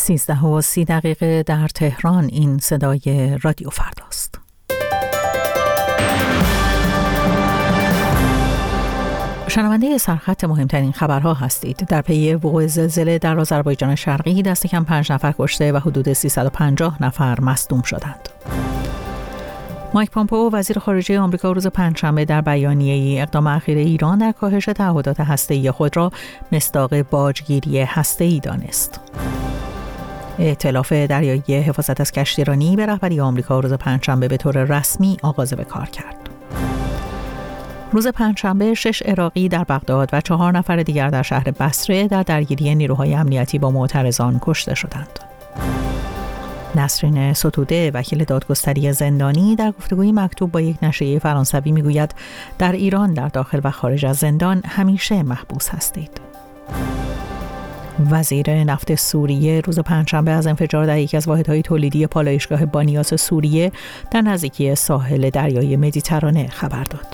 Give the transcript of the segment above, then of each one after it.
13:30 در تهران. این صدای رادیو فرداست. شنونده سرخط مهمترین خبرها هستید. در پی وقوع زلزله در آذربایجان شرقی دست کم 5 نفر کشته و حدود 350 نفر مصدوم شدند. مایک پامپئو وزیر خارجه آمریکا روز پنجشنبه در بیانیه‌ای اقدام اخیر ایران در کاهش تعهدات هسته‌ای خود را مصداق باجگیری هسته‌ای دانست. ائتلاف دریایی حفاظت از کشتیرانی به رهبری آمریکا روز پنجشنبه به طور رسمی آغاز به کار کرد. روز پنجشنبه 6 عراقی در بغداد و 4 نفر دیگر در شهر بصره در درگیری نیروهای امنیتی با معترضان کشته شدند. نسرین ستوده وکیل دادگستری زندانی در گفتگوی مکتوب با یک نشریه فرانسوی میگوید در ایران در داخل و خارج از زندان همیشه محبوس هستید. وزیر نفت سوریه روز پنجشنبه از انفجار در یکی از واحدهای تولیدی پالایشگاه بانیاس سوریه در نزدیکی ساحل دریای مدیترانه خبر داد.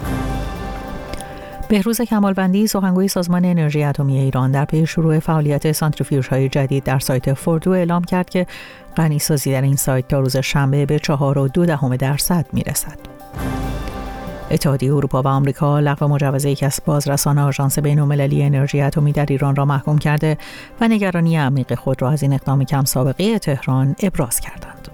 بهروز کمالوندی سخنگوی سازمان انرژی اتمی ایران در پی شروع فعالیت سانتریفیوژهای جدید در سایت فوردو اعلام کرد که غنیسازی در این سایت تا روز شنبه به 4.2% میرسد. اتحادیه اروپا و آمریکا لغو مجوز کسب بازرسان آژانس بین‌المللی انرژی اتمی در ایران را محکوم کرده و نگرانی عمیق خود را از این اقدام کم سابقه تهران ابراز کردند.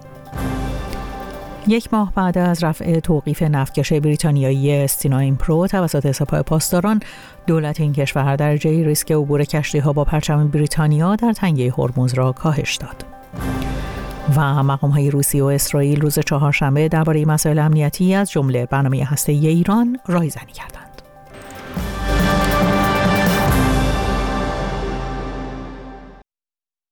1 ماه بعد از رفع توقیف نفتکش بریتانیایی استینا پرو توسط سپاه پاسداران، دولت این کشور درجه ریسک عبور کشتی‌ها با پرچم بریتانیا در تنگه هرمز را کاهش داد. و مقام‌های روسیه و اسرائیل روز چهارشنبه درباره مسائل امنیتی از جمله برنامه هسته‌ای ایران رایزنی کردند.